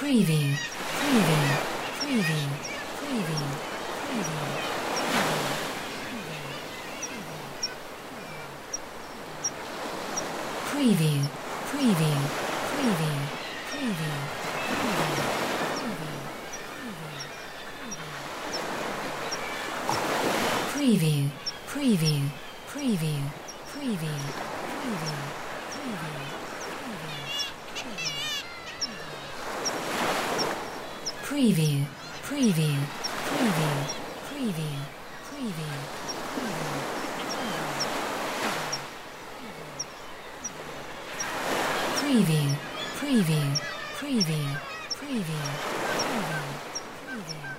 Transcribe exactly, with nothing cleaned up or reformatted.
Preview, preview, preview, preview, preview. Preview, preview, preview, preview, preview, preview, preview, preview, preview, preview, preview, preview, preview, preview. Preview, preview, preview, preview, preview, preview.